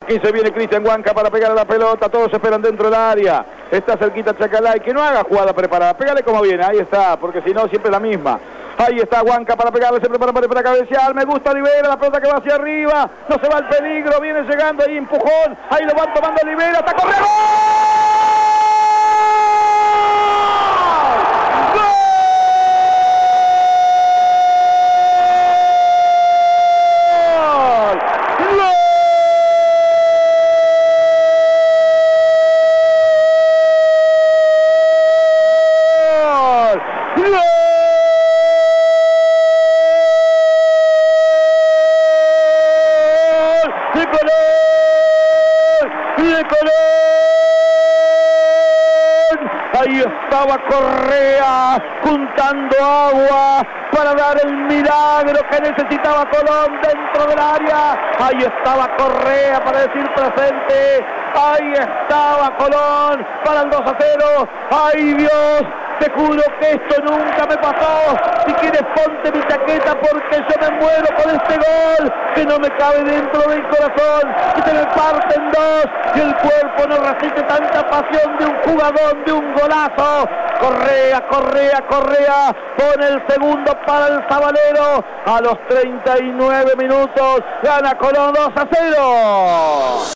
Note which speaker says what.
Speaker 1: 15 viene Cristian Huanca para pegar a la pelota. Todos esperan dentro del área. Está cerquita Chacalay. Que no haga jugada preparada. Pégale como viene. Ahí está. Porque si no, siempre la misma. Ahí está Huanca para pegarle. Se prepara para cabecear. Me gusta Olivera. La pelota que va hacia arriba. No se va el peligro. Viene llegando ahí. Empujón. Ahí lo van tomando Olivera. ¡Está corriendo! ¡De Colón! Ahí estaba Correa juntando agua para dar el milagro que necesitaba Colón dentro del área. Ahí estaba Correa para decir presente. Ahí estaba Colón para el 2-0. ¡Ay, Dios! Te juro que esto nunca me pasó. Si quieres ponte mi chaqueta porque yo me muero con este gol que no me cabe dentro del corazón, que se me parte en dos y el cuerpo no resiste tanta pasión de un jugador, de un golazo. Correa, Correa, Correa pone el segundo para el Sabalero. A los 39 minutos gana Colón 2-0.